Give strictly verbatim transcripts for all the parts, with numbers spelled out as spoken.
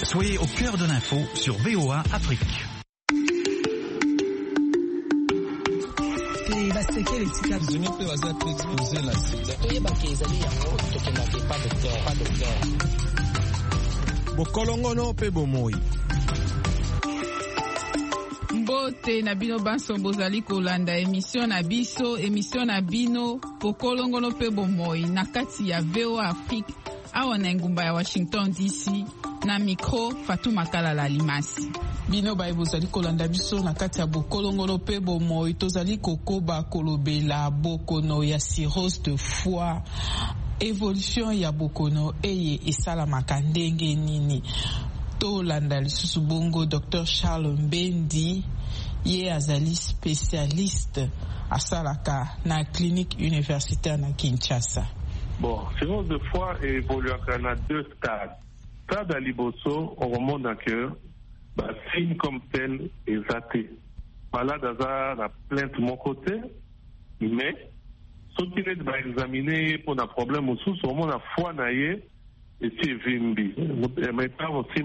Soyez au cœur de l'info sur V O A Afrique. Bokolongono pe bomoi. Mbote na bino banso bozali kolanda émission na biso émission na bino Bokolongono pe bomoi na kati ya V O A Afrique awa na ngumba ya Washington D C na micro Fatuma Kalala Limasi. Bino baye bozali kolanda biso na kati ya Bokolongono pe bomoi tozali kokoba kolobela bokono ya cirrhose de foie. Évolution ya bokono eye esalamaka ndenge nini. Tolanda lisusu bongo Docteur Charles Mbendi ye azali spécialiste asalaka na clinique universitaire na Kinshasa. Bon, cirrhose de foie évolue à deux stades. Stade à liboso, on remonte dans le cœur, bah, signe comme tel est athée. Malade à la plainte de mon côté, mais ce qui est examiné pour un problème au sous, on a foie naïe et c'est vimbi. Maintenant, aussi,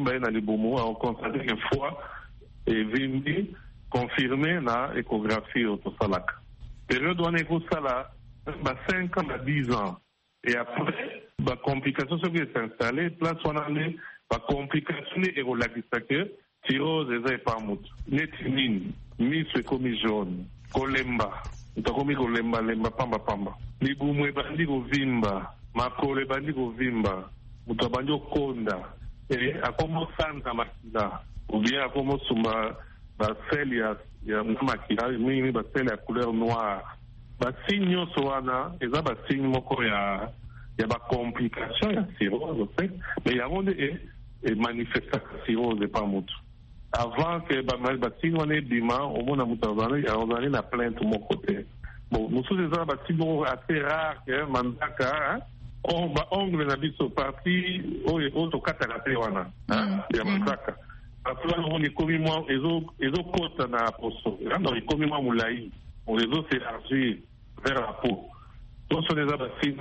on constate que foie et vimbi confirmé dans l'échographie au Tossalak. Période où on est au Sala, cinq ans à dix ans. Et après, la complication qui est installée, place on a les complications et que cirrhose et pas mout. Netinine, mis c'est comme jaune, kolemba, t'as comme kolemba, lemba pamba pamba. Ni boumwe bandi go vimba, makole bandi go vimba, mutabandi konda. Et à comment santa makila, ou bien à comment suma ba sel ya ya makila, mi ba sel à couleur noire. Ba signe soana, et ça ba signe moko ya ya ba complication ya cirrhose, mais il y a monde et et manifestation cirrhose pas mout. Avant que ba ba signe on est bima, au moins na mutazana, on a la plainte mon côté. Bon, nous sommes des ba signe assez rare que mandaka, on ba ongle na biso parti o e auto katakate wana, ya mandaka. Après on est comme moi ezo ezo kota na poso. Non, il comme moi moulai. On les autres s'élargir vers la peau. Donc, sur les abassines,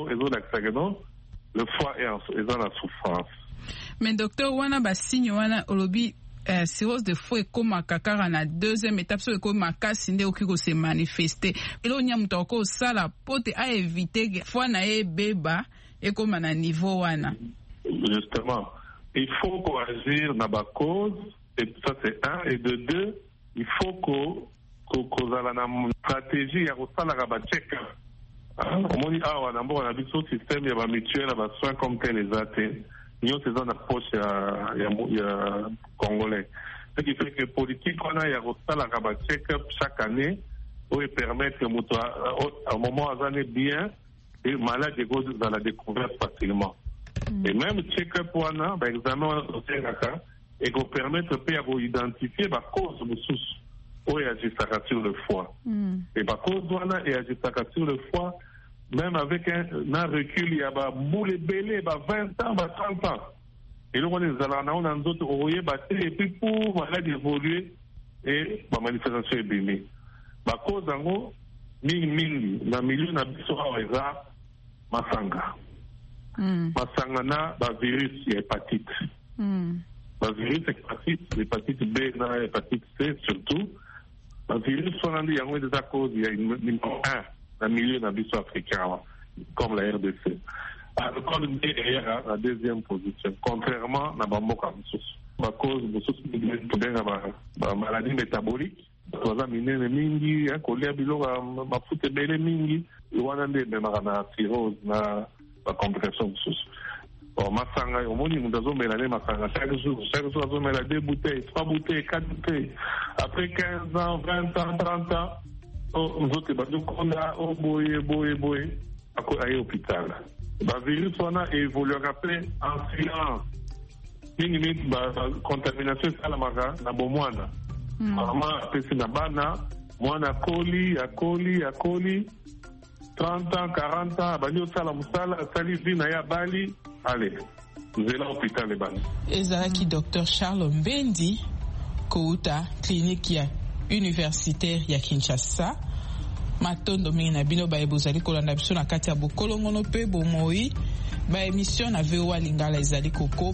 le foie est dans la souffrance. Mais docteur, wana basigne wana olobi cirrhose de foie comme kakara na deuxième étape so comme makasi nde okiko se manifester. Elo nya mutoko sala pote a éviter que foie na e beba et comme na niveau wana. Justement, il faut qu'on agir na ba cause et ça c'est un et de deux, il faut qu'on kozala na stratégie ya kosala ba check-up. On dit ah on a bon on a vu ce système il y a mutuelle ba soins comme tel les athées. Nous c'est dans approche ya ya congolais. Ce qui fait que politique on a ya kosala ba check-up chaque année pour permettre que moto à un moment azane bien et malade de la découverte facilement. Et même check-up on a ba examen on a et qu'on permettre de identifier la cause de souci. Ou il agit sur le foie. Mm. Et par contre, on a agit sur le foie, même avec un, un recul, il y a bah, boule belé, bah, vingt ans, bah, trente ans. Et là, on est allé on a d'autres, on y est et puis pour malade évoluer, et la manifestation est bénie. Par cause, en gros, mille mille, dans le milieu, on a besoin de masanga. Masanga na, bah, virus, il y a hépatite. Mm. Bah, virus, hépatite, l'hépatite B, l'hépatite C, surtout. Le virus, on a dit, il y a des causes, il y a une numéro un dans le milieu d'un bistrot africain, comme la R D C. Le code B est à la deuxième position, contrairement à la la cause de la maladie métabolique. On a mis les mingi, un collier bilo, ma foute belle mingi, et on a dit, la cirrhose, la complication de sous. Bon, masanga, au moins, nous avons mis la masanga chaque jour. Chaque jour, nous avons mis deux bouteilles, trois bouteilles, quatre bouteilles. Après quinze ans, vingt ans, trente ans, nous autres, on a, oh, boy, boy, boy, à l'hôpital. Le virus, on a évolué après en silence. Une limite, la contamination, c'est la maga, la bomouana. Maman, après, c'est la bana, moana, coli, à coli, à coli. trente ans, quarante ans, bali au sala musala, sali vina ya bali. Allez, nous allons à l'hôpital les bali. Ezalaki docteur Charles Mbendi, Kouta, clinique ya universitaire ya Kinshasa. Matondo mingi na bino ba ebozali kolanda biso na kati ya Bokolongono pe bomoi ba émission na V O A Lingala ezali koko